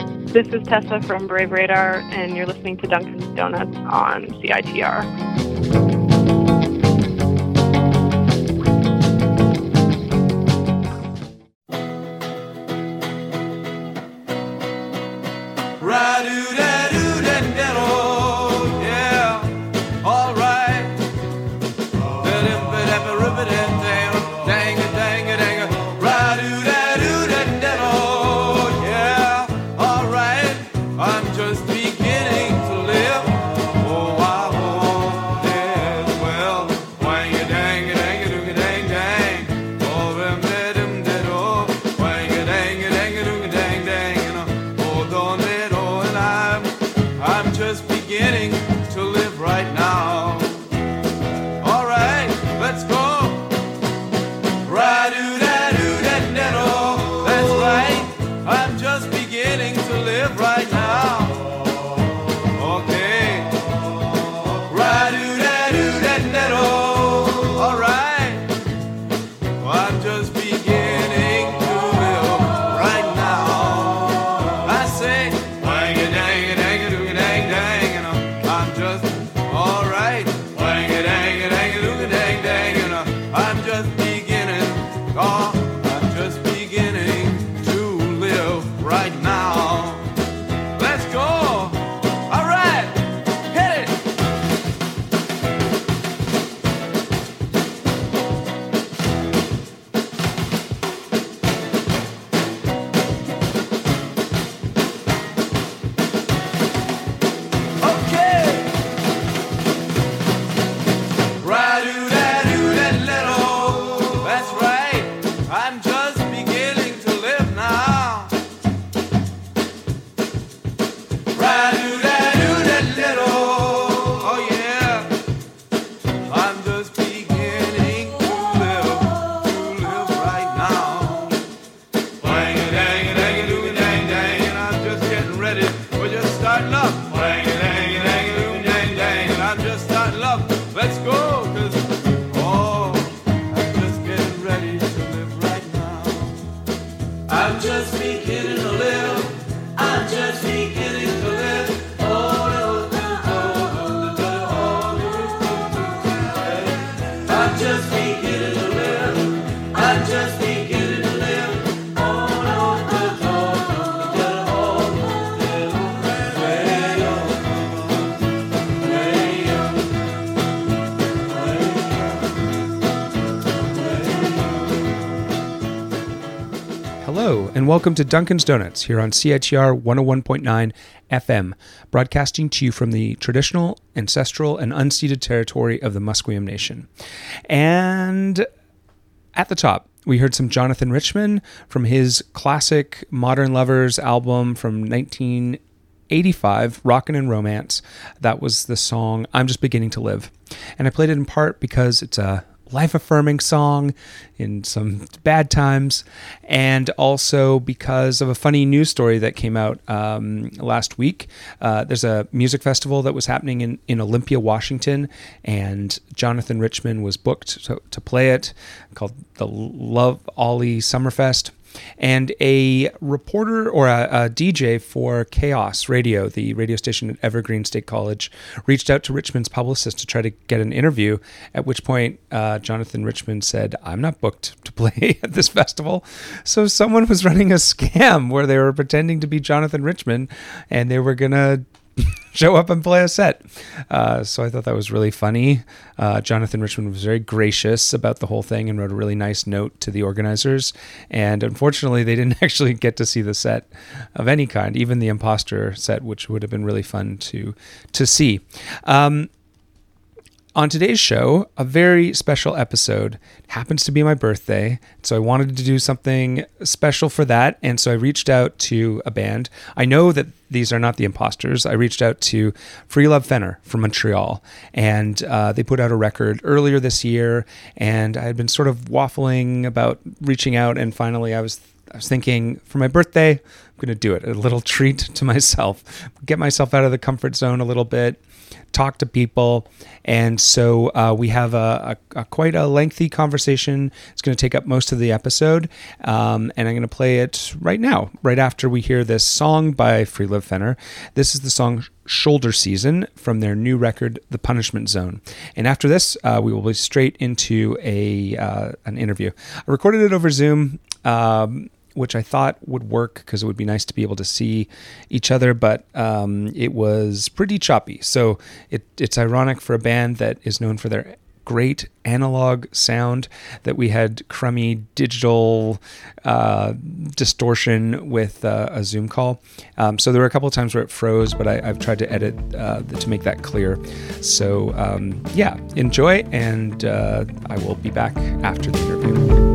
This is Tessa from Brave Radar, and you're listening to Dunkin's Donuts on CITR. And welcome to Dunkin's Donuts here on CITR 101.9 FM, broadcasting to you from the traditional, ancestral, and unceded territory of the Musqueam Nation. And at the top, we heard some Jonathan Richman from his classic Modern Lovers album from 1985, Rockin' and Romance. That was the song I'm Just Beginning to Live. And I played it in part because it's a life-affirming song in some bad times, and also because of a funny news story that came out last week. There's a music festival that was happening in Olympia, Washington, and Jonathan Richman was booked to play it, called the Love Ollie Summerfest. And a reporter or a DJ for Chaos Radio, the radio station at Evergreen State College, reached out to Richman's publicist to try to get an interview, at which point Jonathan Richman said, "I'm not booked to play at this festival." So someone was running a scam where they were pretending to be Jonathan Richman and they were going to show up and play a set. So I thought that was really funny. Jonathan Richman was very gracious about the whole thing and wrote a really nice note to the organizers. And unfortunately, they didn't actually get to see the set of any kind, even the Imposter set, which would have been really fun to see. On today's show, a very special episode. It happens to be my birthday, so I wanted to do something special for that, and so I reached out to a band. I know that these are not the Imposters. I reached out to Free Love Fenner from Montreal, and they put out a record earlier this year, and I had been sort of waffling about reaching out, and finally I I was thinking for my birthday, I'm going to do it. A little treat to myself, get myself out of the comfort zone a little bit, talk to people. And so we have a quite a lengthy conversation. It's going to take up most of the episode. And I'm going to play it right now, right after we hear this song by Free-Love Fenner. This is the song Shoulder Season from their new record, The Punishment Zone. And after this, we will be straight into an interview. I recorded it over Zoom, which I thought would work because it would be nice to be able to see each other, but it was pretty choppy. So it's ironic for a band that is known for their great analog sound that we had crummy digital distortion with a Zoom call. So there were a couple of times where it froze, but I've tried to edit to make that clear. So enjoy, and I will be back after the interview.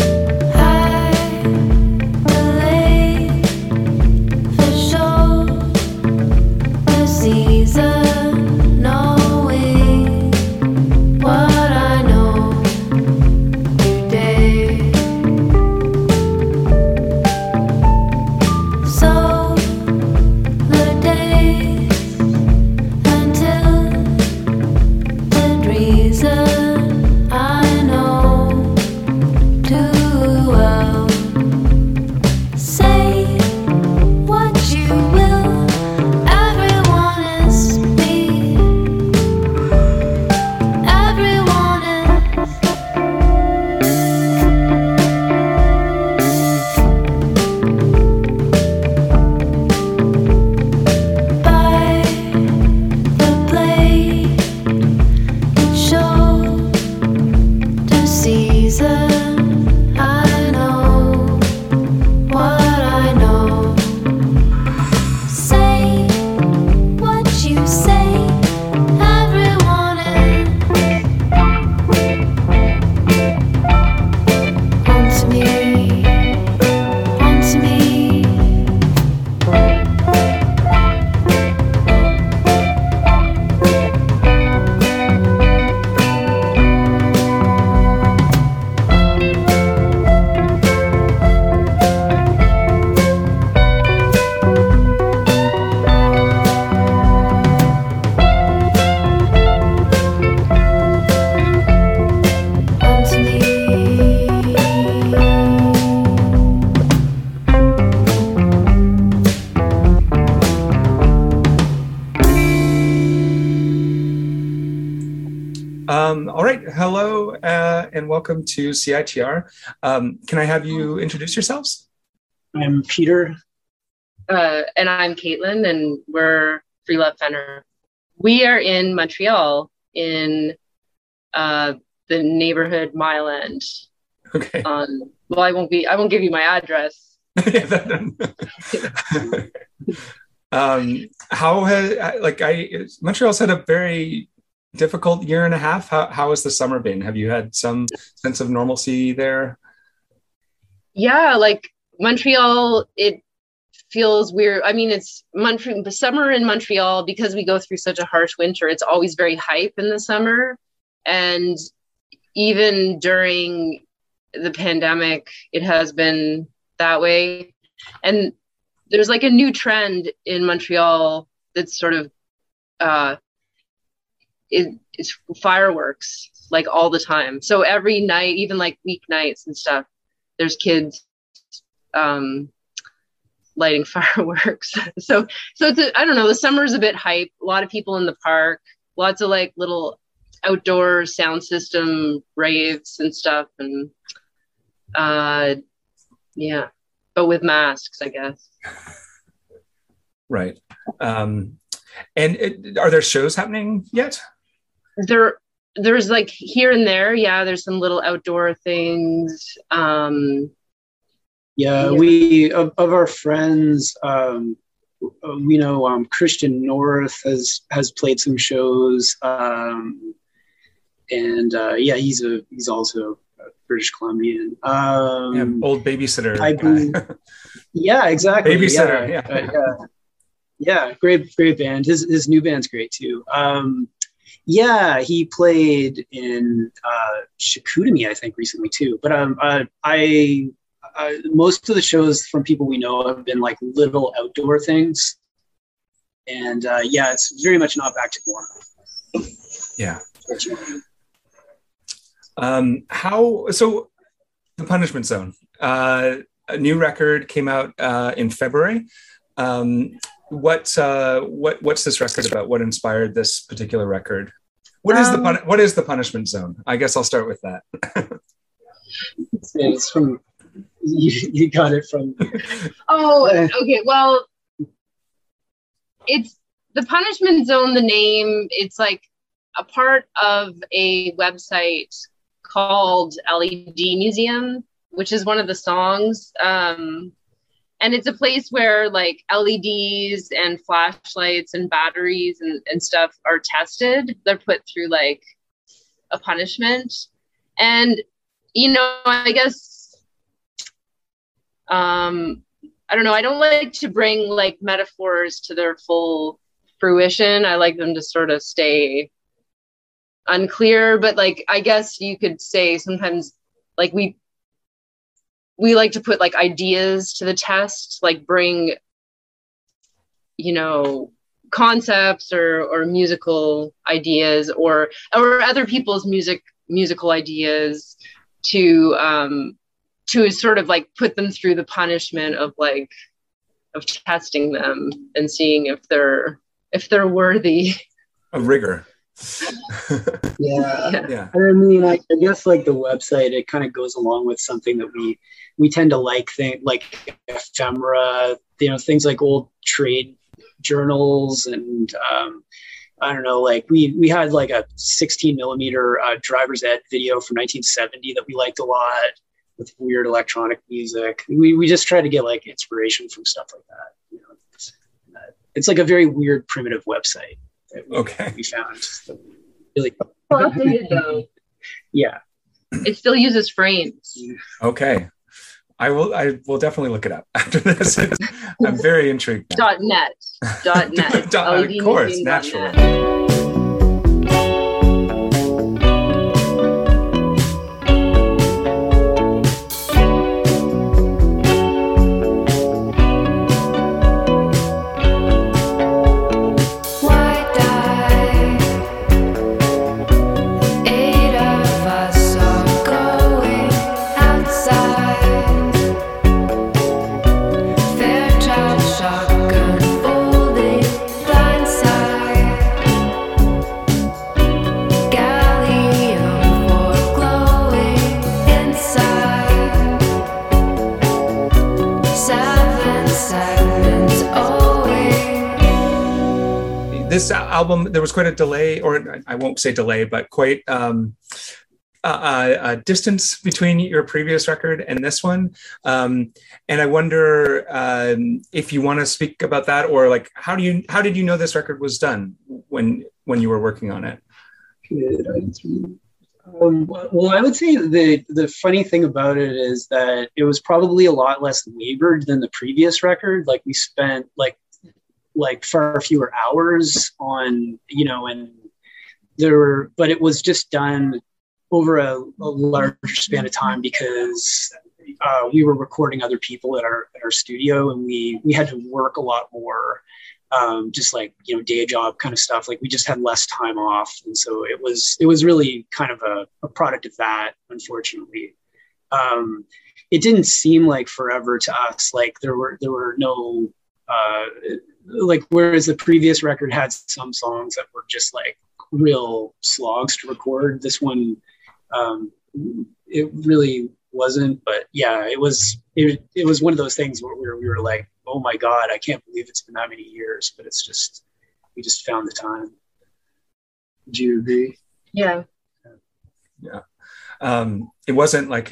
All right. Hello, and welcome to CITR. Can I have you introduce yourselves? I'm Peter. And I'm Caitlin, and we're Free-Love Fenner. We are in Montreal in the neighborhood Mile End. Okay. Well, I won't give you my address. Montreal's had a very difficult year and a half. How has the summer been? Have you had some sense of normalcy there? Yeah, like Montreal, it feels weird. I mean, it's the summer in Montreal, because we go through such a harsh winter, it's always very hype in the summer. And even during the pandemic, it has been that way. And there's like a new trend in Montreal that's sort of it's fireworks like all the time. So every night, even like weeknights and stuff, there's kids lighting fireworks. so it's I don't know, the summer's a bit hype, a lot of people in the park, lots of like little outdoor sound system raves and stuff, and but with masks, I guess. Right. And are there shows happening yet? There's like here and there. Yeah, there's some little outdoor things. We of our friends, we know Christian North has played some shows, he's also a British Columbian. Old babysitter guy. Yeah, exactly. Babysitter. Yeah, great band. His new band's great too. He played in Chicoutimi, I think, recently too. But most of the shows from people we know have been like little outdoor things. And yeah, it's very much not back to normal. Yeah. So The Punishment Zone, a new record came out in February. What's this record about? What inspired this particular record? What is the Punishment Zone? I guess I'll start with that. It's from you got it from. Oh, okay. Well, it's the Punishment Zone. The name. It's like a part of a website called LED Museum, which is one of the songs. And it's a place where like LEDs and flashlights and batteries and stuff are tested. They're put through like a punishment. And, you know, I guess, I don't know. I don't like to bring like metaphors to their full fruition. I like them to sort of stay unclear, but like, I guess you could say sometimes like we like to put like ideas to the test, like bring, you know, concepts or musical ideas or other people's musical ideas to sort of like put them through the punishment of testing them and seeing if they're worthy of rigor. Yeah. I mean, I guess like the website, it kind of goes along with something that we tend to like ephemera, you know, things like old trade journals. And I don't know, like we had like a 16 millimeter driver's ed video from 1970 that we liked a lot with weird electronic music. We just try to get like inspiration from stuff like that. You know, it's like a very weird primitive website. We found really well updated though. Yeah, it still uses frames. Okay, I will definitely look it up after this. I'm very intrigued. .net. Of course, naturally. This album, there was quite a delay, or I won't say delay, but quite a distance between your previous record and this one. And I wonder if you want to speak about that, or like, how did you know this record was done when you were working on it? Well, I would say the funny thing about it is that it was probably a lot less labored than the previous record. Like we spent like far fewer hours on, you know, and but it was just done over a larger span of time because we were recording other people at our studio, and we had to work a lot more, just like, you know, day job kind of stuff. Like we just had less time off. And so it was really kind of a product of that, unfortunately. It didn't seem like forever to us. Like there were no, like, whereas the previous record had some songs that were just like real slogs to record, this one, it really wasn't. But yeah, it was one of those things where we were like, oh my God, I can't believe it's been that many years, but it's just, we just found the time. Do you agree? Yeah. It wasn't like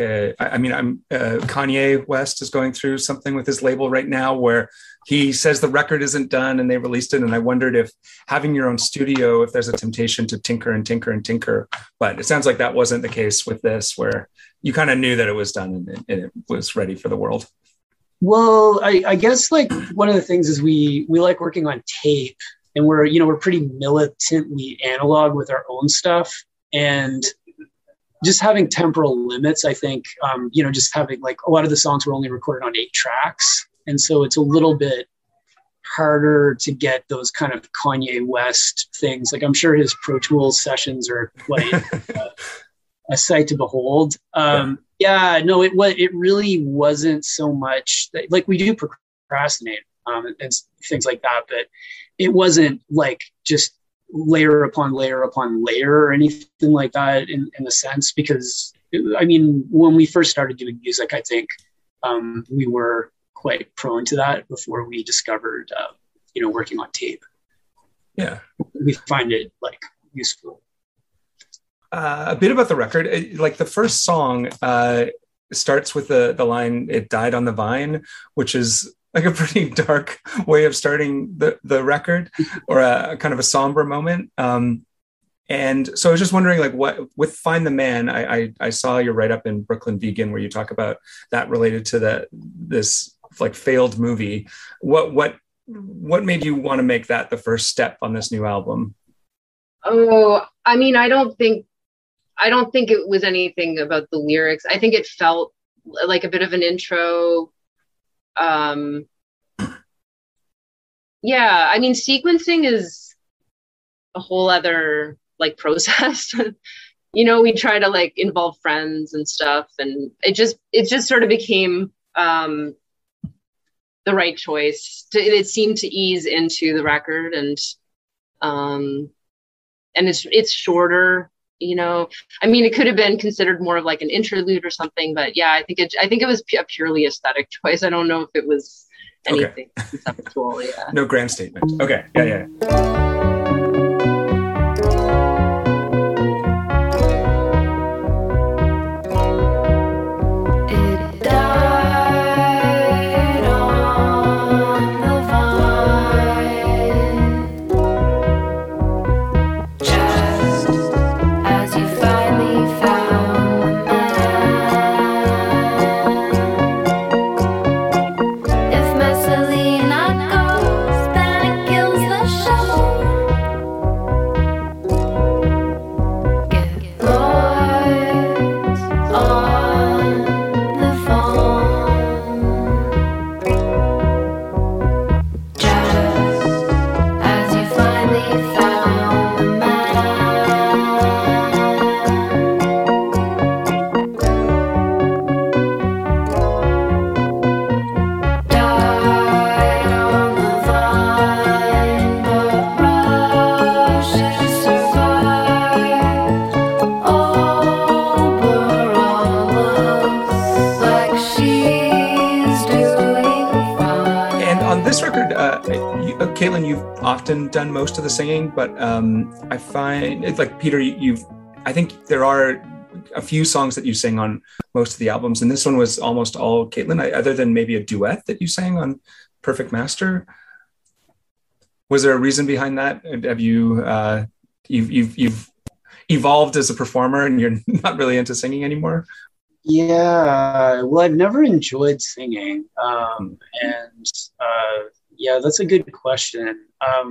Kanye West is going through something with his label right now where he says the record isn't done and they released it. And I wondered if having your own studio, if there's a temptation to tinker, but it sounds like that wasn't the case with this, where you kind of knew that it was done and it was ready for the world. Well, I guess like one of the things is we like working on tape, and we're pretty militantly analog with our own stuff. And just having temporal limits, I think, just having like a lot of the songs were only recorded on 8 tracks. And so it's a little bit harder to get those kind of Kanye West things. Like I'm sure his Pro Tools sessions are quite a sight to behold. It really wasn't so much that, like, we do procrastinate and things like that, but it wasn't like just layer upon layer upon layer or anything like that in a sense, because when we first started doing music, I think we were quite prone to that before we discovered working on tape. Yeah, we find it like useful. A bit about the record, like the first song starts with the line, "It died on the vine," which is like a pretty dark way of starting the record, or a kind of a somber moment. And so I was just wondering, like, what with Find the Man, I saw your write-up in Brooklyn Vegan where you talk about that related to this like failed movie. What made you want to make that the first step on this new album? Oh, I mean, I don't think it was anything about the lyrics. I think it felt like a bit of an intro. Yeah, I mean, sequencing is a whole other like process. We try to like involve friends and stuff, and it just sort of became the right choice. It seemed to ease into the record, and it's shorter. I mean, it could have been considered more of like an interlude or something, but yeah, I think it was a purely aesthetic choice. I don't know if it was anything conceptual. Yeah. No grand statement. Okay. Yeah. Caitlin, you've often done most of the singing, but I find it's like Peter, I think there are a few songs that you sing on most of the albums, and this one was almost all Caitlin, other than maybe a duet that you sang on Perfect Master. Was there a reason behind that? Have you you've evolved as a performer and you're not really into singing anymore? Yeah, well, I've never enjoyed singing, yeah, that's a good question.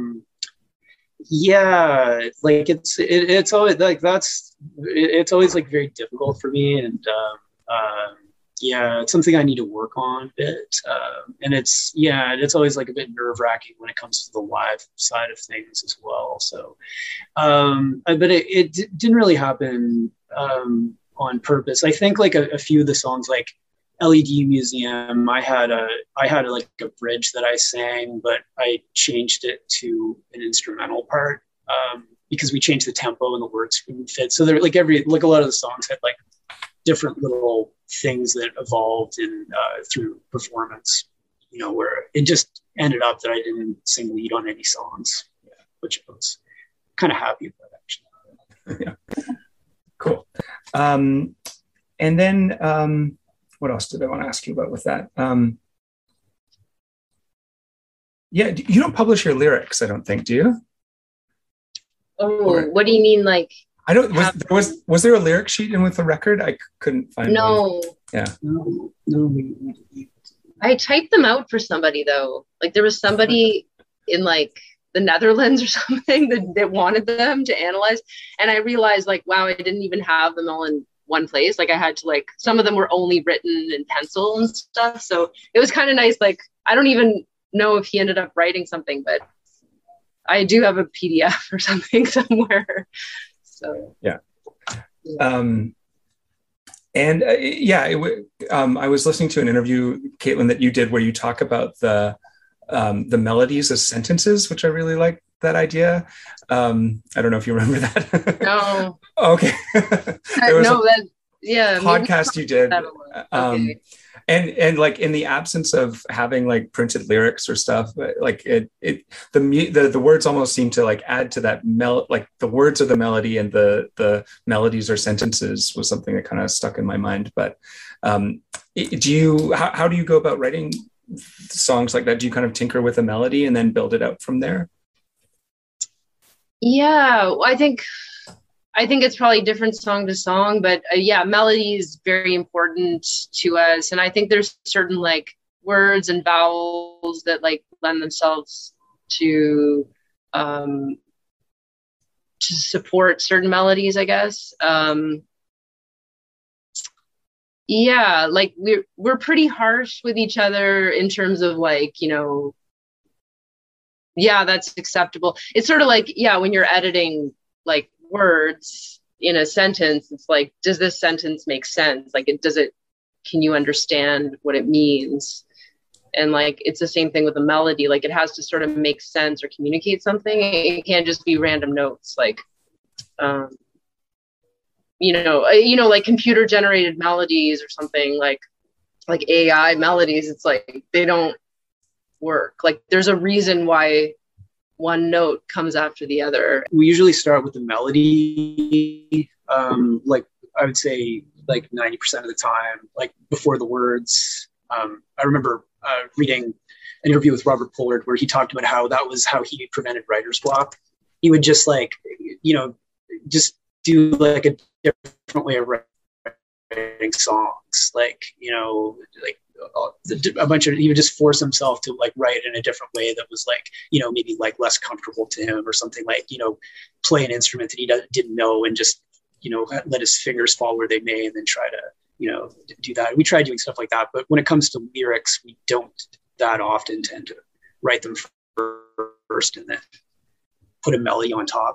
Yeah, like it's always like it's always like very difficult for me, and yeah, it's something I need to work on a bit. And it's always like a bit nerve-wracking when it comes to the live side of things as well. So, but it didn't really happen on purpose. I think like a few of the songs, like LED Museum, I had like a bridge that I sang, but I changed it to an instrumental part because we changed the tempo and the words wouldn't fit. So there, like a lot of the songs had like different little things that evolved in through performance, where it just ended up that I didn't sing lead on any songs, which I was kind of happy about actually. Yeah, cool. And then. What else did I want to ask you about with that? Yeah, you don't publish your lyrics, I don't think, do you? Oh, what do you mean, like? I don't. Was there a lyric sheet in with the record? I couldn't find. No. One. Yeah. No. I typed them out for somebody though. Like there was somebody in like the Netherlands or something that wanted them to analyze, and I realized like, wow, I didn't even have them all in one place. Like I had to like, some of them were only written in pencil and stuff. So it was kind of nice. Like, I don't even know if he ended up writing something, but I do have a PDF or something somewhere. So yeah. I was listening to an interview, Caitlin, that you did where you talk about the melodies as sentences, which I really like that idea. I don't know if you remember that. No. Okay. Podcast you did. Okay. And like in the absence of having like printed lyrics or stuff, like the words almost seem to like add to that like the words of the melody, and the melodies or sentences was something that kind of stuck in my mind. But how do you go about writing songs like that? Do you kind of tinker with a melody and then build it out from there? Yeah, I think it's probably different song to song, but melody is very important to us. And I think there's certain like words and vowels that like lend themselves to support certain melodies, I guess. Like we're pretty harsh with each other in terms of like, that's acceptable. It's sort of like, when you're editing like words in a sentence, it's like, does this sentence make sense? Like, can you understand what it means? And like, it's the same thing with a melody. Like, it has to sort of make sense or communicate something. It can't just be random notes. Like, like computer generated melodies or something like AI melodies. It's like, they don't work. Like, there's a reason why one note comes after the other. We usually start with the melody, like I would say like 90% of the time, like before the words. I remember reading an interview with Robert Pollard where he talked about how that was how he prevented writer's block. He would just like, just do like a different way of writing songs, like, like a bunch of, he would just force himself to like write in a different way that was like, maybe like less comfortable to him, or something, like, play an instrument that he didn't know and just, let his fingers fall where they may, and then try to, do that. We try doing stuff like that. But when it comes to lyrics, we don't that often tend to write them first and then put a melody on top.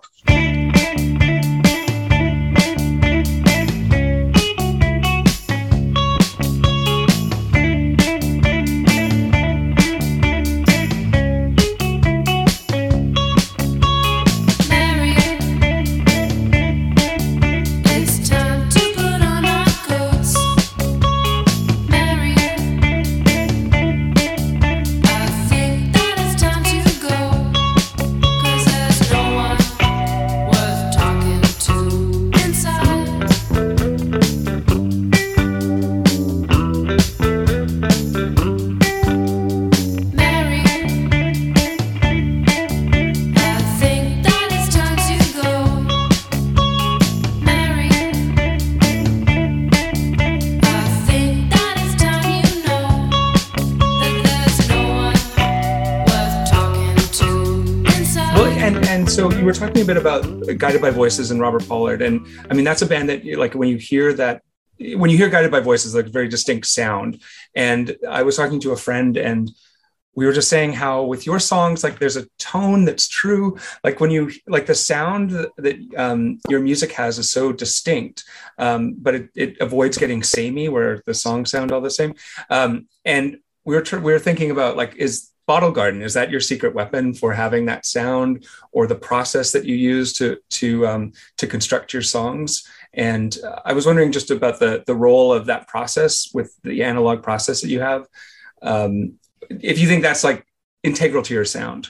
So you were talking a bit about Guided by Voices and Robert Pollard, and I mean that's a band that, like, when you hear Guided by Voices, like a very distinct sound. And I was talking to a friend, and we were just saying how with your songs, like there's a tone that's true. Like when you like the sound that your music has is so distinct, but it avoids getting samey where the songs sound all the same. And we were thinking about, like, is Bottle Garden, is that your secret weapon for having that sound, or the process that you use to construct your songs? And I was wondering just about the role of that process with the analog process that you have. If you think that's like integral to your sound.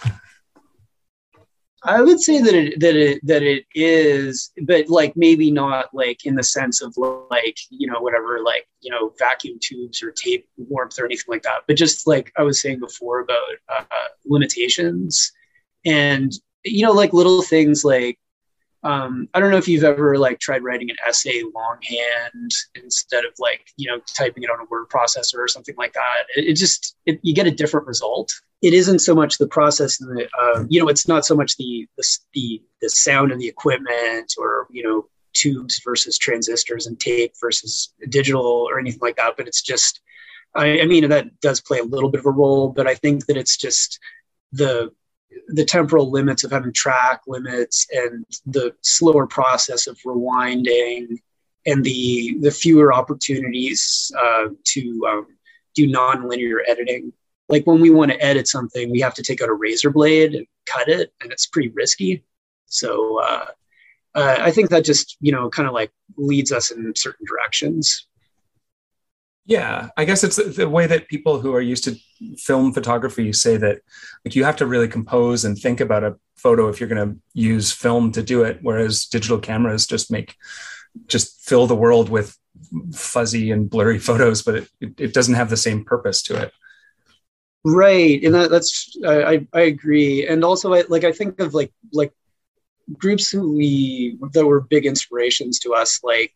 I would say that it is, but like maybe not like in the sense of like, whatever, like, vacuum tubes or tape warmth or anything like that. But just like I was saying before about limitations and, like little things like, I don't know if you've ever like tried writing an essay longhand instead of like, typing it on a word processor or something like that. You get a different result. It isn't so much the process, it's not so much the sound and the equipment or, tubes versus transistors and tape versus digital or anything like that, but it's just, I mean, that does play a little bit of a role, but I think that it's just the temporal limits of having track limits and the slower process of rewinding and the fewer opportunities to do non-linear editing. Like when we want to edit something, we have to take out a razor blade and cut it, and it's pretty risky. So I think that just, kind of like leads us in certain directions. Yeah, I guess it's the way that people who are used to film photography say that, like, you have to really compose and think about a photo if you're going to use film to do it, whereas digital cameras just fill the world with fuzzy and blurry photos, but it doesn't have the same purpose to it. Right, and that's I agree, and also I think of like groups that were big inspirations to us, like.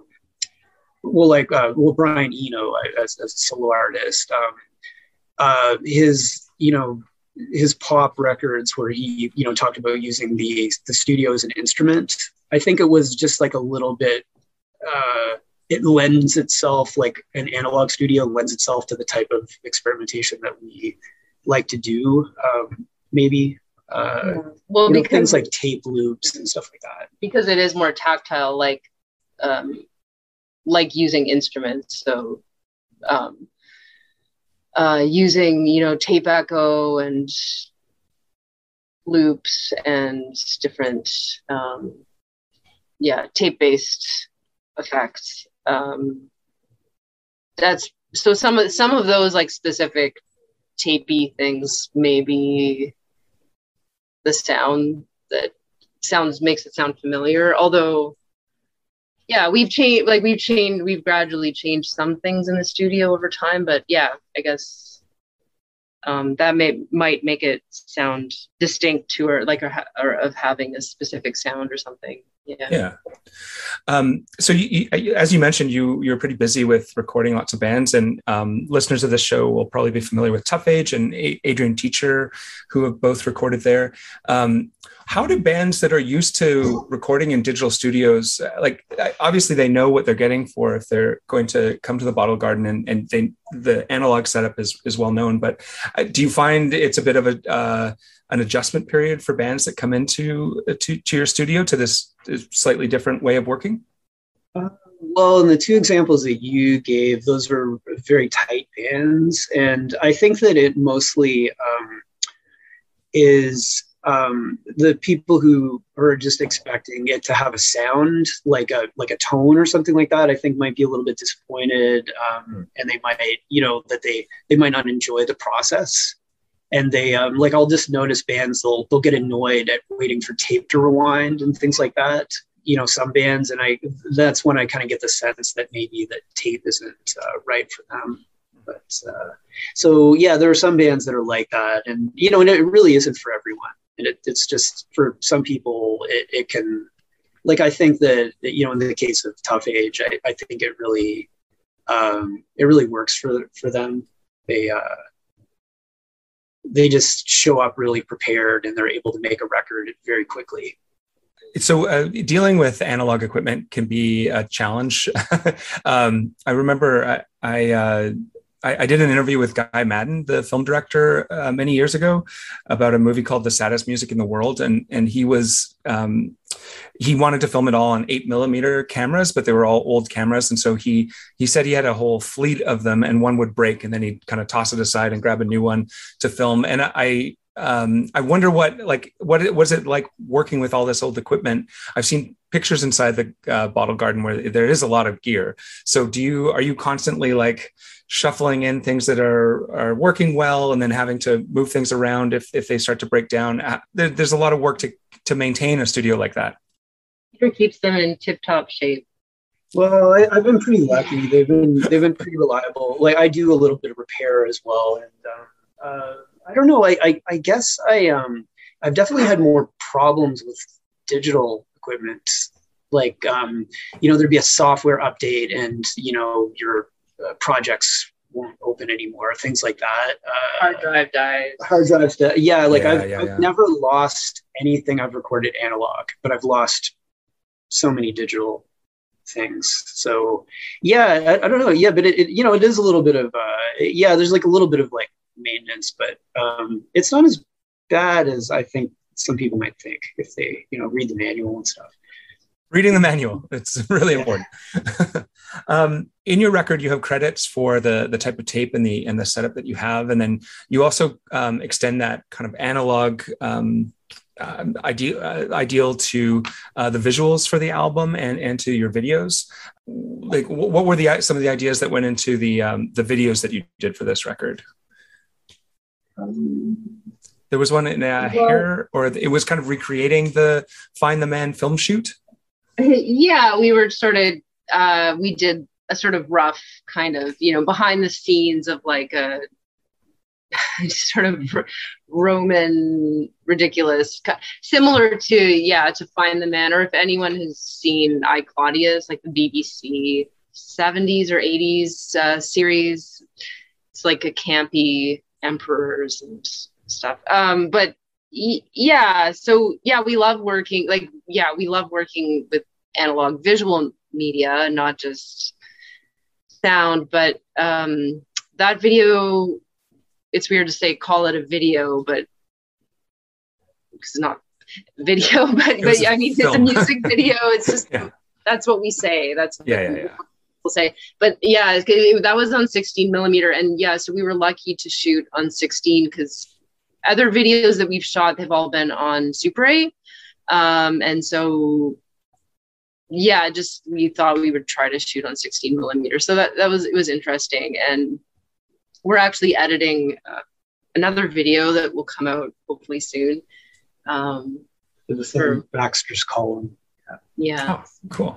Brian Eno as a solo artist, his pop records where he, talked about using the studio as an instrument. I think it was just like a little bit, it lends itself, like an analog studio lends itself to the type of experimentation that we like to do. Maybe, because things like tape loops and stuff like that. Because it is more tactile, like using instruments. So using, tape echo and loops and different, tape-based effects. That's so some of those like specific tapey things, maybe the sound that makes it sound familiar, although we've gradually changed some things in the studio over time, but I guess that might make it sound distinct to or of having a specific sound or something. Yeah. So you, as you mentioned, you're pretty busy with recording lots of bands, and listeners of this show will probably be familiar with Tough Age and Adrian Teacher, who have both recorded there. How do bands that are used to recording in digital studios, obviously they know what they're getting for if they're going to come to the Bottle Garden, and the analog setup is well known, but do you find it's a bit of an adjustment period for bands that come into to your studio, to this slightly different way of working? Well, in the two examples that you gave, those were very tight bands, and I think that it mostly is the people who are just expecting it to have a sound like a tone or something like that, I think might be a little bit disappointed, and they might, that they might not enjoy the process. And they I'll just notice bands, they'll get annoyed at waiting for tape to rewind and things like that. Some bands, and that's when I kind of get the sense that maybe that tape isn't right for them. But there are some bands that are like that, and and it really isn't for everyone. And it's just for some people, it can, I think that in the case of Tough Age, I think it really works for them. They just show up really prepared, and they're able to make a record very quickly. So dealing with analog equipment can be a challenge. I remember I did an interview with Guy Madden, the film director, many years ago, about a movie called The Saddest Music in the World. And he was, he wanted to film it all on 8mm cameras, but they were all old cameras. And so he said he had a whole fleet of them, and one would break, and then he'd kind of toss it aside and grab a new one to film. And I wonder what was it like working with all this old equipment? I've seen pictures inside the Bottle Garden where there is a lot of gear. So are you constantly shuffling in things that are working well, and then having to move things around if they start to break down? There's a lot of work to maintain a studio like that. It keeps them in tip-top shape. Well, I've been pretty lucky. They've been pretty reliable. I do a little bit of repair as well, and I don't know. I guess I've definitely had more problems with digital equipment. There'd be a software update, and your projects won't open anymore. Things like that. Hard drive dies. Hard drives die. Yeah. I've never lost anything I've recorded analog, but I've lost so many digital things. So yeah, I don't know. Yeah, but it you know, it is a little bit of yeah, there's like a little bit of like maintenance, but it's not as bad as I think some people might think if they, you know, read the manual and stuff. Reading the manual, it's really important. In your record, you have credits for the type of tape and the setup that you have, and then you also extend that kind of analog ideal to the visuals for the album and to your videos. Like, what were some of the ideas that went into the videos that you did for this record? There was one in Hair, or it was kind of recreating the Find the Man film shoot. Yeah, we were we did a sort of rough kind of, you know, behind the scenes of like a sort of Roman ridiculous, similar to Find the Man, or if anyone has seen I, Claudius, like the BBC 70s or 80s series. It's like a campy emperors and stuff. But yeah, so yeah, we love working with analog visual media, not just sound. But that video, it's weird to say call it a video, but it's not video, but I mean, it's a music video. It's just that's what we say. That's what we'll say. But yeah, that was on 16 millimeter, and yeah, so we were lucky to shoot on 16 because other videos that we've shot have all been on Super 8, and so yeah, just we thought we would try to shoot on 16 millimeter. So it was interesting, and we're actually editing another video that will come out hopefully soon. For Baxter's Column. Yeah. Oh, cool.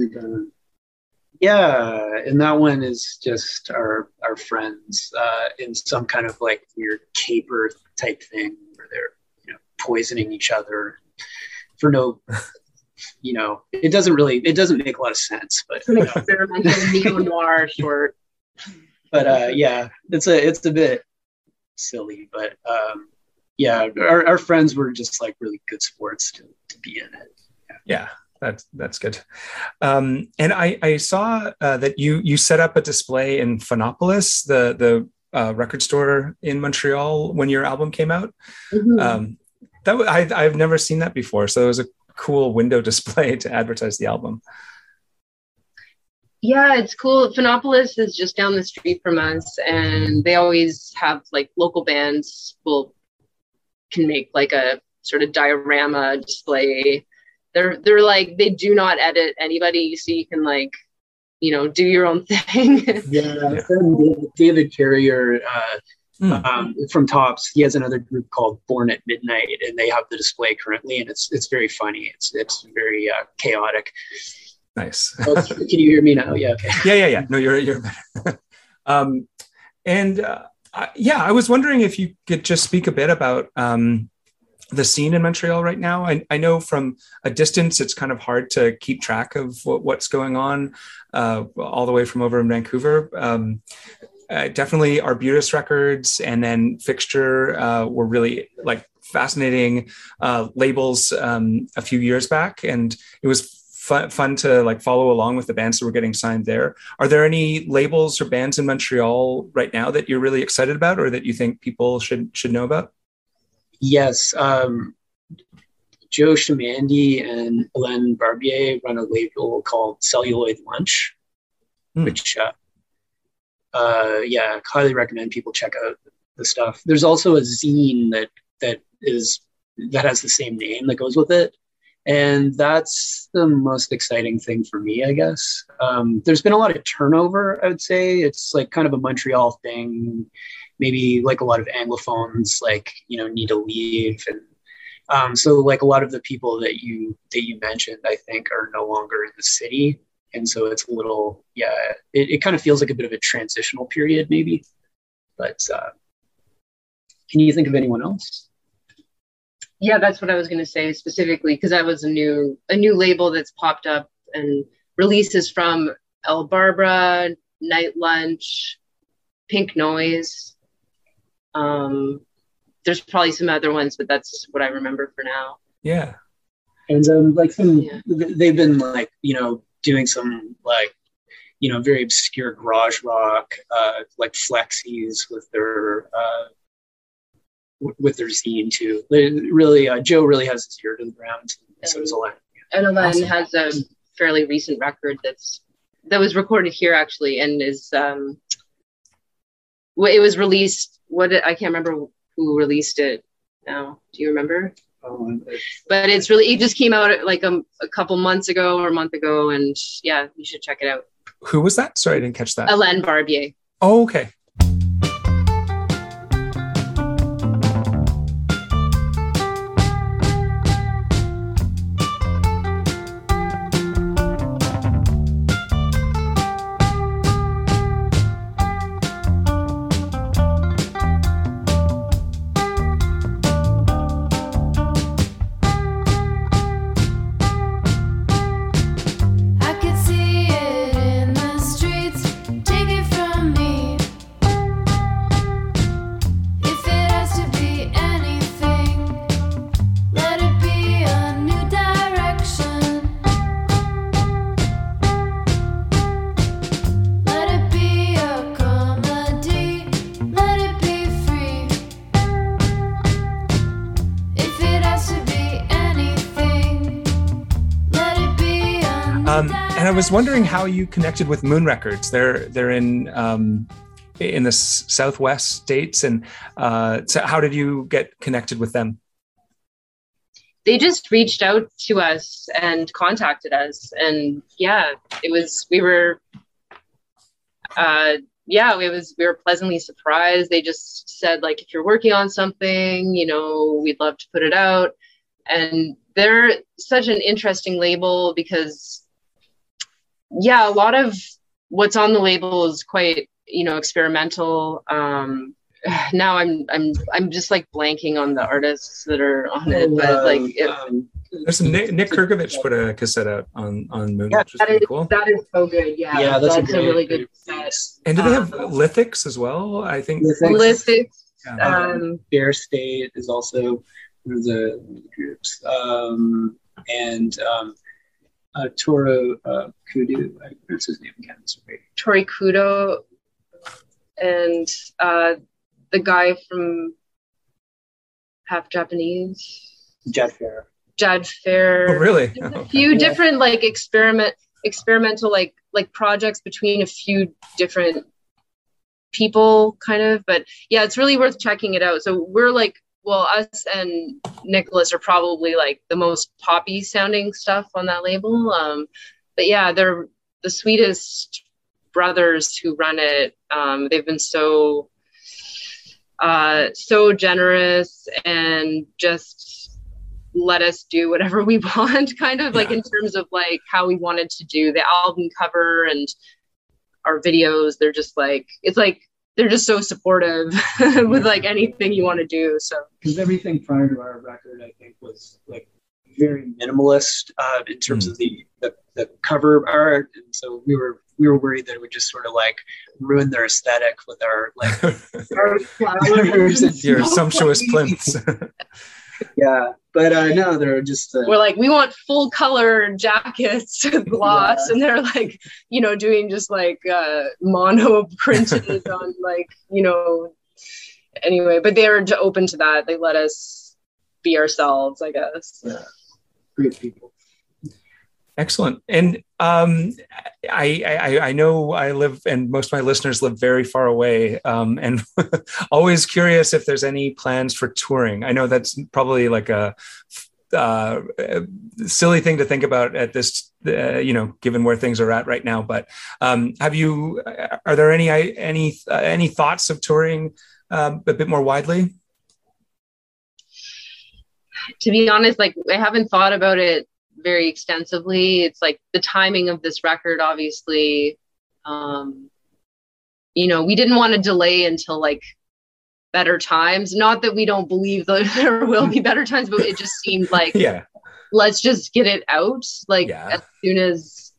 Yeah, and that one is just our friends in some kind of like weird caper type thing where they're, you know, poisoning each other for no, you know, it doesn't make a lot of sense, but it's an experimental neo-noir short. But yeah, it's a bit silly, but yeah, our friends were just like really good sports to be in it. Yeah. That's good. And I saw that you set up a display in Phonopolis, the record store in Montreal, when your album came out. Mm-hmm. I've never seen that before, so it was a cool window display to advertise the album. Yeah, it's cool. Phonopolis is just down the street from us, and they always have like local bands can make like a sort of diorama display. They're like, they do not edit anybody, so you can like, you know, do your own thing. Yeah. David Carrier from Tops, he has another group called Born at Midnight, and they have the display currently, and it's very funny. It's very chaotic. Nice. Oh, can you hear me now? Yeah. Okay. Yeah. No, you're better. I was wondering if you could just speak a bit about the scene in Montreal right now. I know from a distance, it's kind of hard to keep track of what's going on all the way from over in Vancouver. Definitely Arbutus Records and then Fixture were really like fascinating labels a few years back. And it was fun to like follow along with the bands that were getting signed there. Are there any labels or bands in Montreal right now that you're really excited about or that you think people should know about? Yes. Joe Shamandi and Hélène Barbier run a label called Celluloid Lunch, which, highly recommend people check out the stuff. There's also a zine that has the same name that goes with it. And that's the most exciting thing for me, I guess. There's been a lot of turnover, I would say. It's like kind of a Montreal thing. Maybe like a lot of Anglophones, like, you know, need to leave. And so like a lot of the people that you mentioned, I think, are no longer in the city. And so it's a little, it kind of feels like a bit of a transitional period maybe. But can you think of anyone else? Yeah, that's what I was going to say specifically, because that was a new label that's popped up and releases from El Barbara, Night Lunch, Pink Noise. There's probably some other ones, but that's what I remember for now. Yeah. And they've been like, doing some like, very obscure garage rock, like flexies with their zine too. They really, Joe really has his ear to the ground. So does Alen. And Alen has a fairly recent record that was recorded here actually, and is it was released. I can't remember who released it now. Do you remember? But it just came out like a couple months ago or a month ago, and yeah, you should check it out. Who was that? Sorry, I didn't catch that. Alen Barbier. Oh, okay. And I was wondering how you connected with Moon Records. They're in the Southwest states, and so how did you get connected with them? They just reached out to us and contacted us, and yeah, we were pleasantly surprised. They just said, like, if you're working on something, we'd love to put it out. And they're such an interesting label because, yeah, a lot of what's on the label is quite, experimental. Now I'm just like blanking on the artists that are on it, but like there's some Nick Kurgovich put a cassette out on Moon, which is pretty cool. That is so good. Yeah, that's a really good cassette. And do they have Lithics as well? I think Lithics. Bear State is also one of the groups, and Toro Kudo, I pronounce his name again. Tori Kudo, and the guy from Half Japanese, Jad Fair. Oh, really? A few different like experimental like projects between a few different people, kind of. But yeah, it's really worth checking it out. So we're like, well, us and Nicholas are probably like the most poppy sounding stuff on that label. But yeah, they're the sweetest brothers who run it. They've been so generous and just let us do whatever we want, kind of like in terms of like how we wanted to do the album cover and our videos. They're just like, it's like, they're just so supportive with like anything you want to do. So because everything prior to our record, I think, was like very minimalist in terms of the cover art, and so we were worried that it would just sort of like ruin their aesthetic with our like our flowers and your sumptuous plinths. Yeah, but no, they're just we're like, we want full color jackets, gloss, and they're like, doing just like mono printed on like, anyway, but they're open to that. They let us be ourselves, I guess. Yeah, great people. Excellent. And I know I live, and most of my listeners live very far away, and always curious if there's any plans for touring. I know that's probably like a silly thing to think about at this, given where things are at right now. But are there any thoughts of touring a bit more widely? To be honest, like I haven't thought about it very extensively. It's like the timing of this record, obviously, we didn't want to delay until like better times. Not that we don't believe that there will be better times, but it just seemed like, let's just get it out like as soon as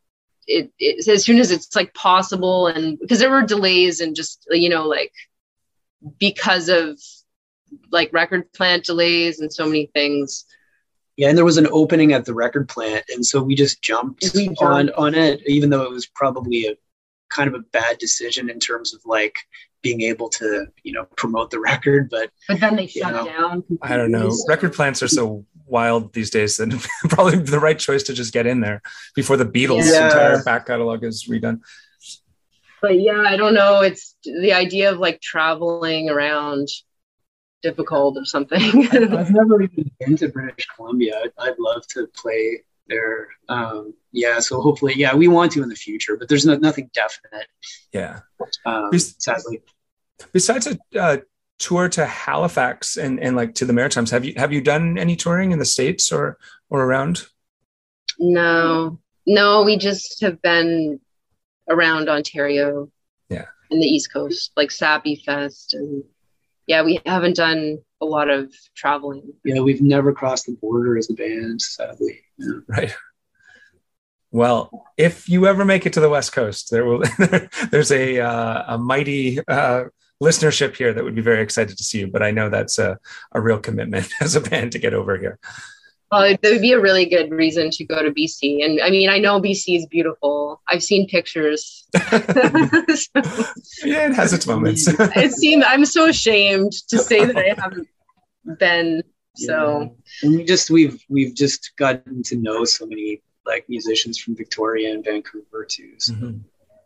it's like possible. And because there were delays and just, like because of like record plant delays and so many things. Yeah, and there was an opening at the record plant, and so we just jumped on it, even though it was probably a kind of a bad decision in terms of like being able to, promote the record. But then they shut down. I don't know. Record plants are so wild these days that probably the right choice to just get in there before the Beatles' entire back catalog is redone. But yeah, I don't know. It's the idea of like traveling around difficult or something. I've never even been to British Columbia. I'd love to play there. So hopefully, we want to in the future, but there's nothing definite. Yeah. Sadly. Besides a tour to Halifax and like to the Maritimes, have you done any touring in the States or around? No, we just have been around Ontario. Yeah. And the East Coast, like Sappy Fest, and we haven't done a lot of traveling. Yeah, we've never crossed the border as a band, sadly. Yeah. Right. Well, if you ever make it to the West Coast, there's a mighty listenership here that would be very excited to see you. But I know that's a real commitment as a band to get over here. Well, there would be a really good reason to go to BC. And I mean, I know BC is beautiful. I've seen pictures. Yeah, it has its moments. I'm so ashamed to say that I haven't been. So and we've just gotten to know so many like musicians from Victoria and Vancouver too. So. Mm-hmm.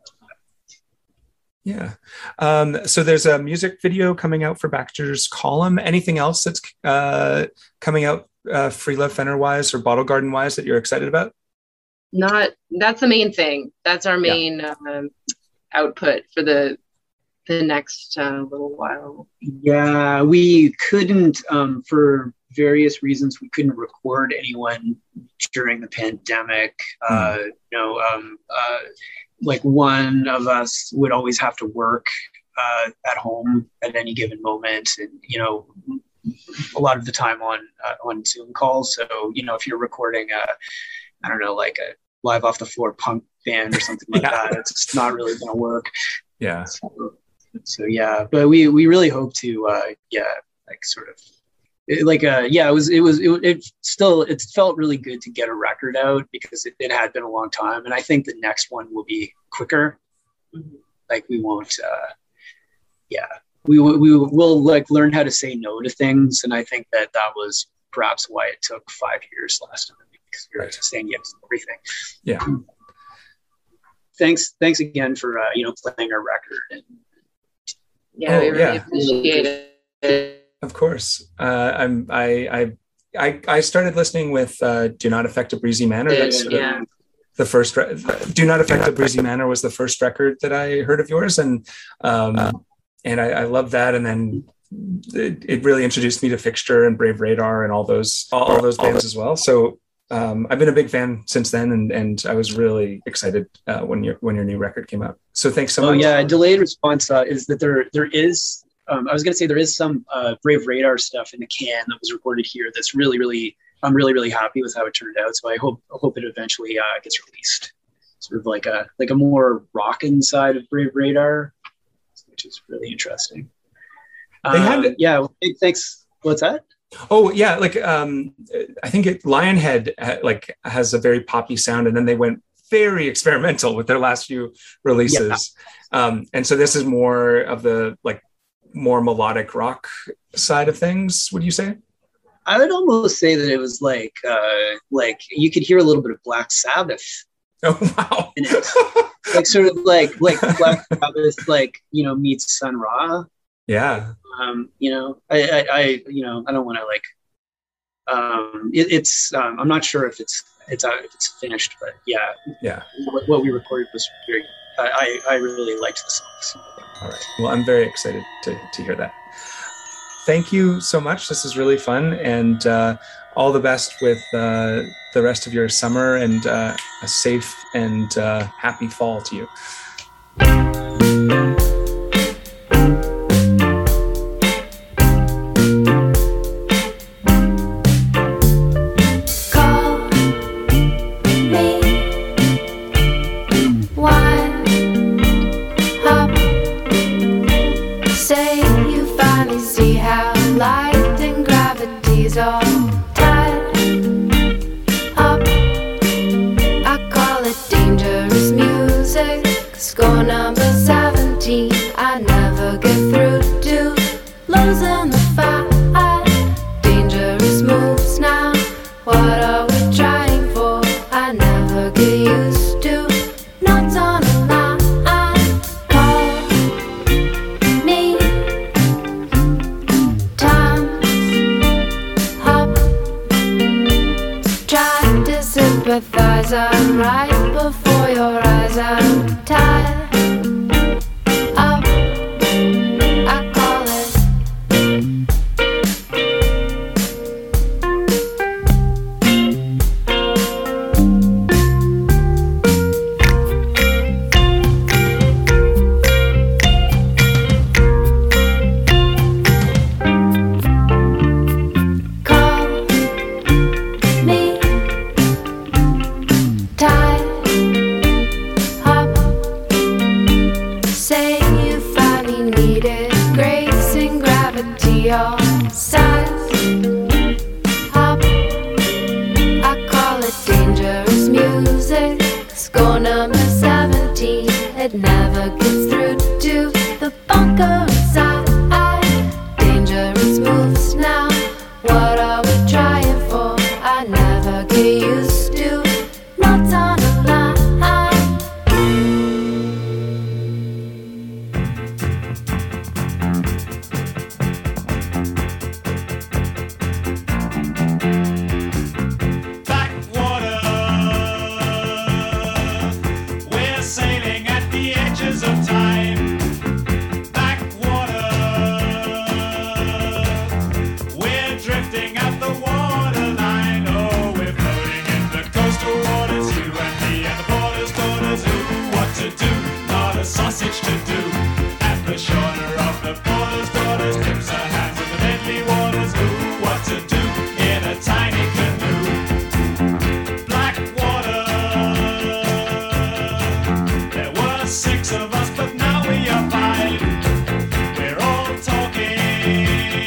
Yeah. So there's a music video coming out for Baxter's Column. Anything else that's coming out Free Love Fenner wise or Bottle Garden wise that you're excited about? That's the main thing. That's our main output for the next little while. Yeah, we couldn't for various reasons we couldn't record anyone during the pandemic. Like one of us would always have to work at home at any given moment, and a lot of the time on Zoom calls. So if you're recording like a live off the floor punk band or something like that, it's not really going to work. Yeah. So yeah, but we really hope to it felt really good to get a record out because it had been a long time, and I think the next one will be quicker. Like we won't we will like learn how to say no to things, and I think that was perhaps why it took 5 years last time, because we were saying yes to everything. Yeah. Thanks again for playing our record. And we really appreciate it. Of course. I started listening with Do Not Affect a Breezy Manor. That's the first. Do Not Affect a Breezy Manor was the first record that I heard of yours, and I love that. And then it really introduced me to Fixture and Brave Radar and all those bands as well. So I've been a big fan since then, and I was really excited when your new record came out. So thanks so much. Yeah, a delayed response is that there is. I was going to say there is some Brave Radar stuff in the can that was recorded here. That's really, really, I'm really, really happy with how it turned out. So I hope it eventually gets released. Sort of like a more rockin' side of Brave Radar, which is really interesting. Thanks. What's that? Oh yeah, like I think Lionhead has a very poppy sound, and then they went very experimental with their last few releases. Yeah. And so this is more of the more melodic rock side of things, would you say? I would almost say that it was like you could hear a little bit of Black Sabbath. Oh wow! In it. Sort of like Black Sabbath, meets Sun Ra. Yeah. I don't want to it's I'm not sure if it's finished, but yeah. What we recorded was very. I really liked the songs. All right. Well, I'm very excited to hear that. Thank you so much. This is really fun, and all the best with the rest of your summer, and a safe and happy fall to you. All tied right before your eyes. I'm tired. Up, I call it. Call me tired. Up, say you finally needed grace and gravity, all sides. Up, I call it dangerous music. Score number 17. It never gets through to the bunker inside. Dangerous moves now. What are we trying for? I never get used to notes on the line. Backwater, we're sailing at the edges of time. Backwater, we're drifting at the waterline. Oh, we're floating in the coastal waters, you and me and the border's daughters. Who, what to do? Not a sausage to do. At the shoulder of the border's daughters, dips her hands in the deadly waters. Who, what to do? In a tiny canoe. Blackwater, there were 6 of us, but now we are 5. We're all talking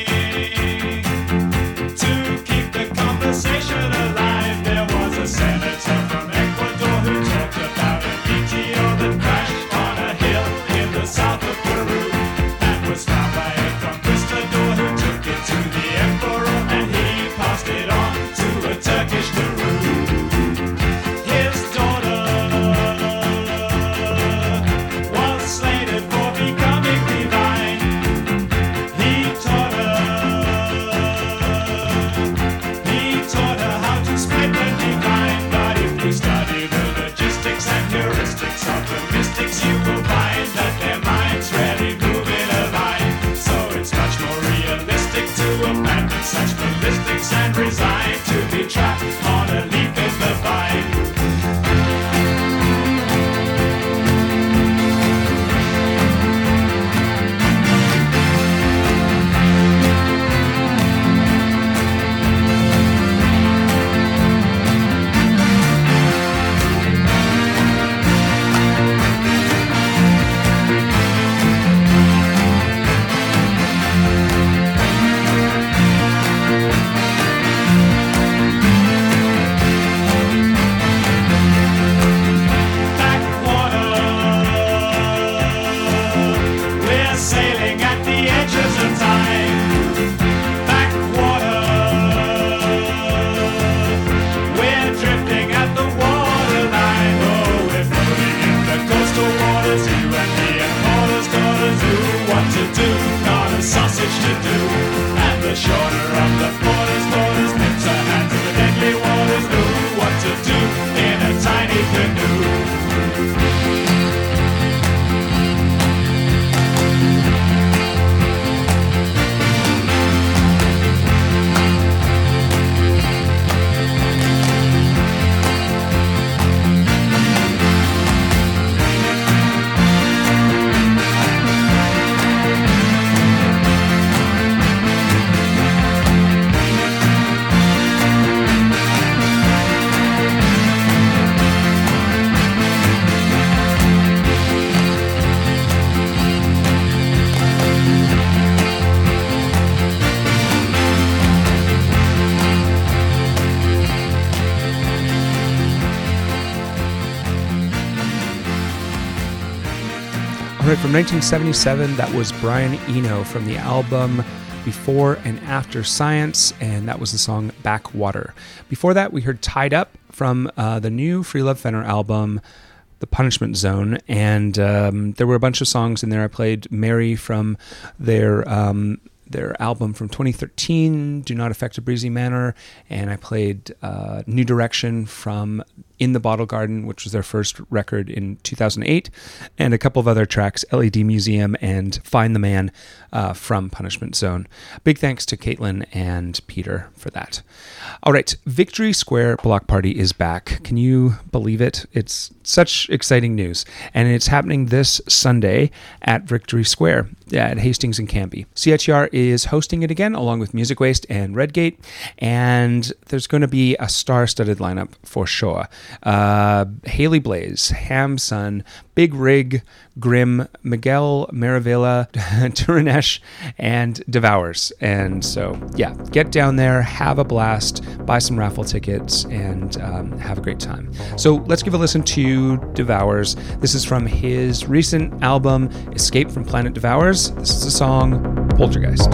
to keep the conversation alive. There was a senator from Ecuador who talked about a meteor that crashed on a hill in the south of Peru. That was found by a conquistador who took it to the emperor, and he passed it on to a Turkish guru. His daughter was slated for becoming divine. He taught her how to spread the divine. But if you study the logistics and heuristics of the mystics, you will find that their minds rarely move in a line. So it's much more realistic to abandon such ballistics and resign to be trapped on a leaf in the vine. Backwater, we're sailing at the edges of time. Backwater, we're drifting at the waterline. Oh, we're floating in the coastal waters, you and me and Paula's daughters. Who, what to do? Not a sausage to do. At the shoulder of the border's daughters, dips her hands in the deadly waters. Who, what to do? In a tiny canoe. All right, from 1977, that was Brian Eno from the album Before and After Science, and that was the song Backwater. Before that, we heard Tied Up from the new Free Love Fenner album, The Punishment Zone, and there were a bunch of songs in there. I played Mary from their album from 2013, Do Not Affect a Breezy Manner, and I played New Direction from In the Bottle Garden, which was their first record in 2008, and a couple of other tracks, LED Museum and Find the Man from Punishment Zone. Big thanks to Caitlin and Peter for that. All right, Victory Square Block Party is back. Can you believe it? It's such exciting news. And it's happening this Sunday at Victory Square at Hastings and Canby. CITR is hosting it again, along with Music Waste and Redgate, and there's going to be a star-studded lineup for sure. Haley Blaze, Hamsun, Big Rig, Grim, Miguel Maravilla, Turanesh, and Devours. And so, yeah, get down there, have a blast, buy some raffle tickets, and have a great time. So let's give a listen to Devours. This is from his recent album, Escape from Planet Devours. This is the song Poltergeist.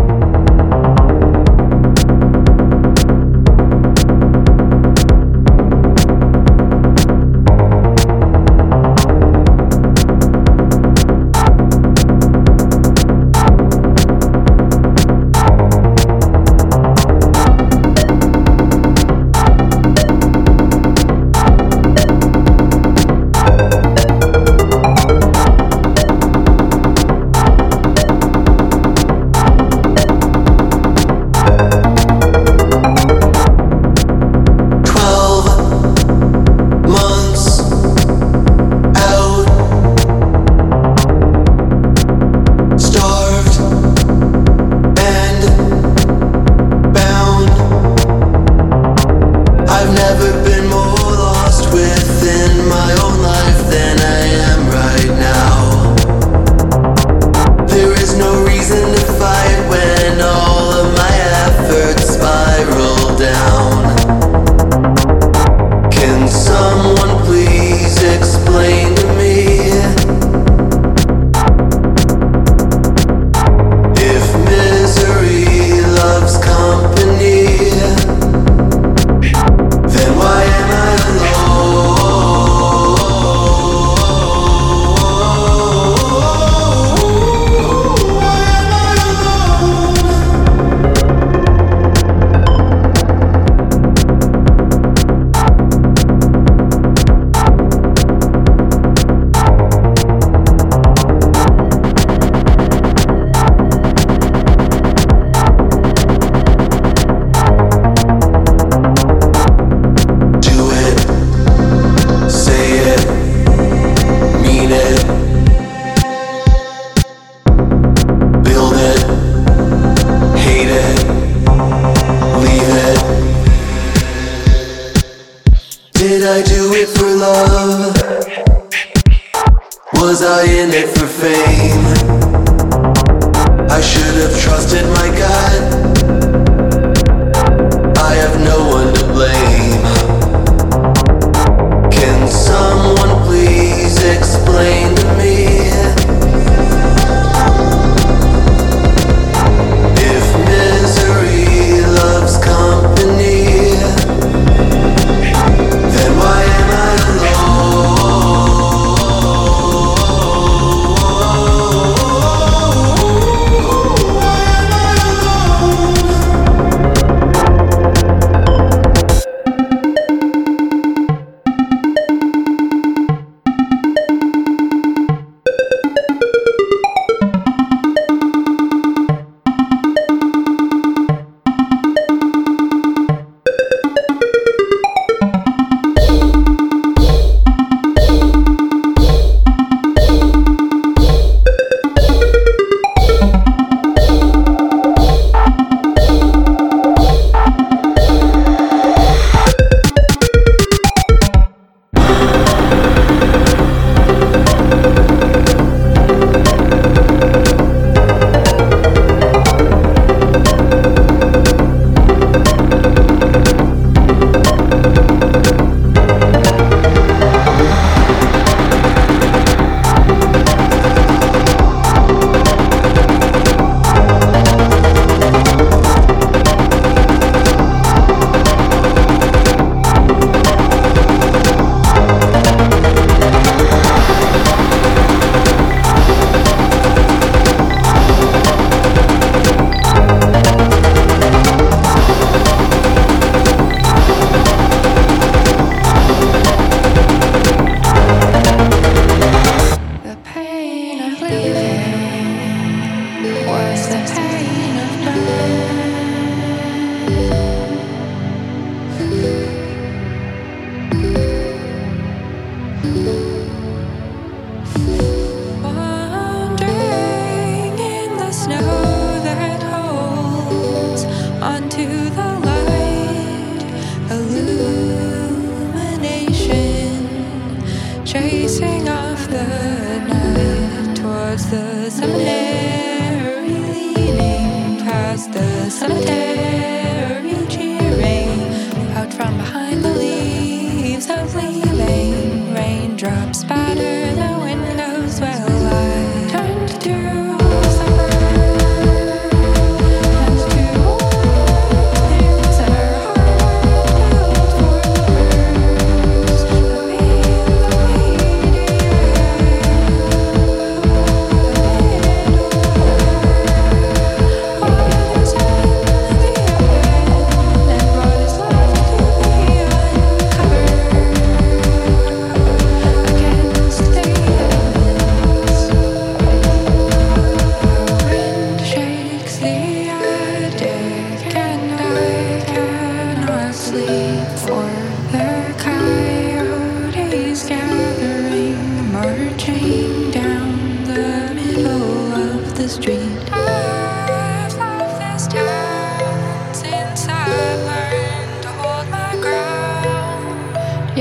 Was I in it for fame? I should have trusted my gut. I have no one to blame. Can someone please explain to me if misery loves company? Then why am I alone?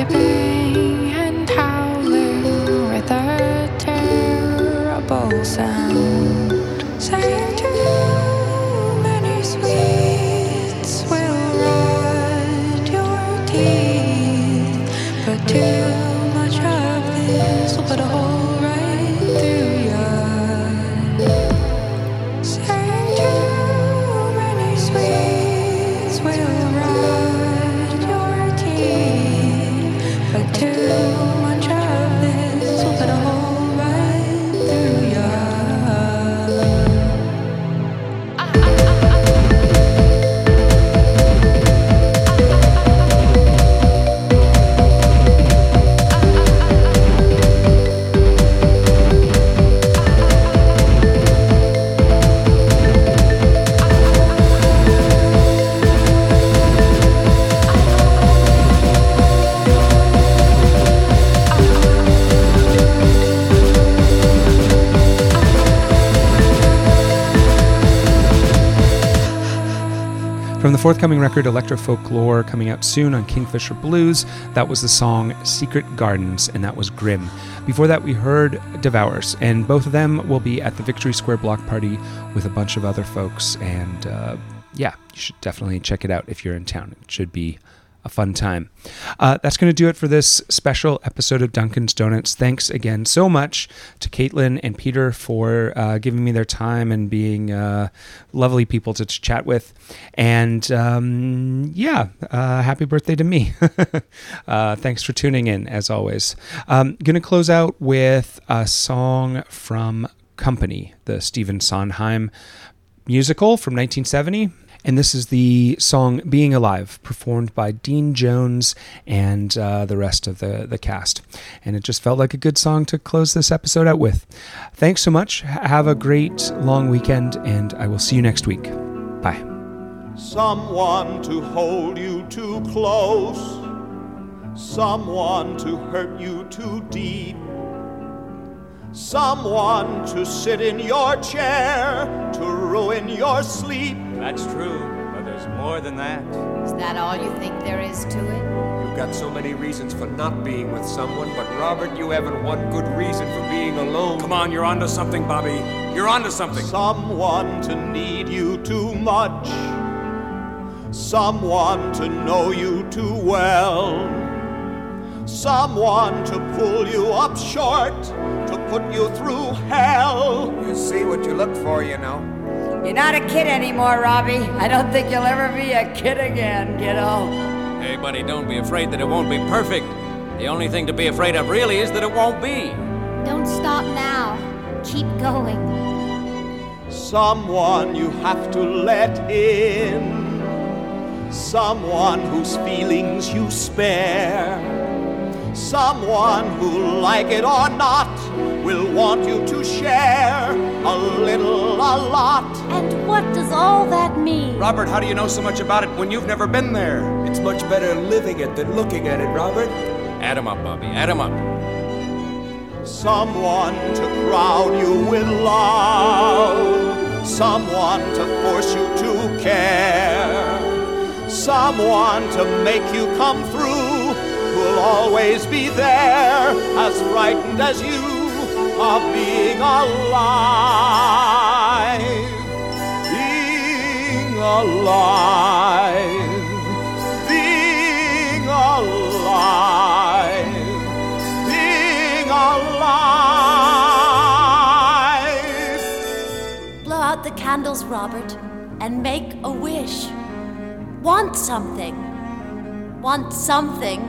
yipping and howling with a terrible sound, saying too many sweets will rot your teeth, but too much of this will put a hole right through you. Saying too many sweets will rot your teeth, but too much of this will put a hole right through you. From the forthcoming record, Electro Folklore, coming out soon on Kingfisher Blues, that was the song Secret Gardens, and that was Grim. Before that, we heard Devours, and both of them will be at the Victory Square Block Party with a bunch of other folks, and yeah, you should definitely check it out if you're in town. It should be a fun time. That's going to do it for this special episode of Dunkin's Donuts. Thanks again so much to Caitlin and Peter for giving me their time and being lovely people to chat with. And happy birthday to me. Thanks for tuning in, as always. Going to close out with a song from Company, the Stephen Sondheim musical from 1970. And this is the song Being Alive, performed by Dean Jones and the rest of the cast. And it just felt like a good song to close this episode out with. Thanks so much. Have a great long weekend, and I will see you next week. Bye. Someone to hold you too close, someone to hurt you too deep, someone to sit in your chair to ruin your sleep. That's true, but there's more than that. Is that all you think there is to it? You've got so many reasons for not being with someone, but Robert, you haven't one good reason for being alone. Come on, you're onto something, Bobby. You're onto something. Someone to need you too much, someone to know you too well, someone to pull you up short, to put you through hell. You see what you look for, you know. You're not a kid anymore, Robbie. I don't think you'll ever be a kid again, kiddo. Hey, buddy, don't be afraid that it won't be perfect. The only thing to be afraid of really is that it won't be. Don't stop now. Keep going. Someone you have to let in, someone whose feelings you spare, someone who, like it or not, will want you to share a little, a lot. And what does all that mean? Robert, how do you know so much about it when you've never been there? It's much better living it than looking at it, Robert. Add 'em up, Bobby, add 'em up. Someone to crowd you with love, someone to force you to care, someone to make you come through, who'll always be there, as frightened as you of being alive. Being alive. Being alive. Being alive. Blow out the candles, Robert, and make a wish. Want something. Want something.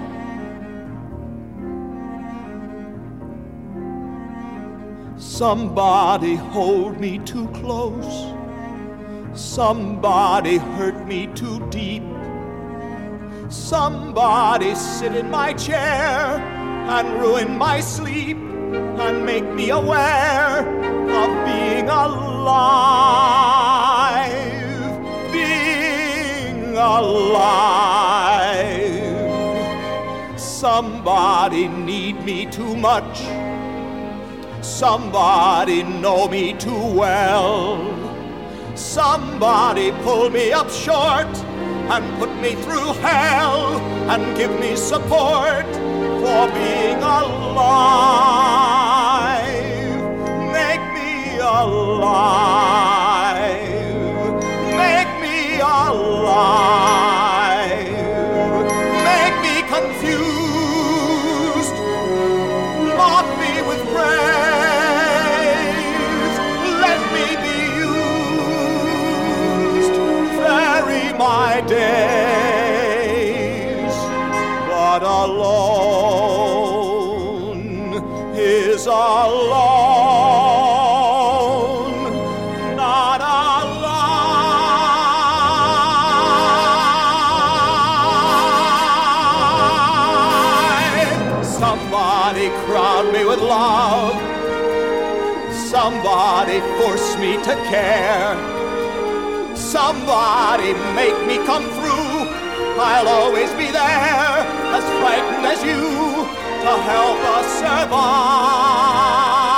Somebody hold me too close. Somebody hurt me too deep. Somebody sit in my chair and ruin my sleep and make me aware of being alive. Being alive. Somebody need me too much. Somebody know me too well. Somebody pull me up short and put me through hell and give me support for being alive. Make me alive. Make me alive. Make me confused. Lock me with praise. Let me be used. Vary my days. But alone is alone, not alive. Somebody crown me with love. Somebody force me to care. Somebody make me come through. I'll always be there, as frightened as you, to help us survive.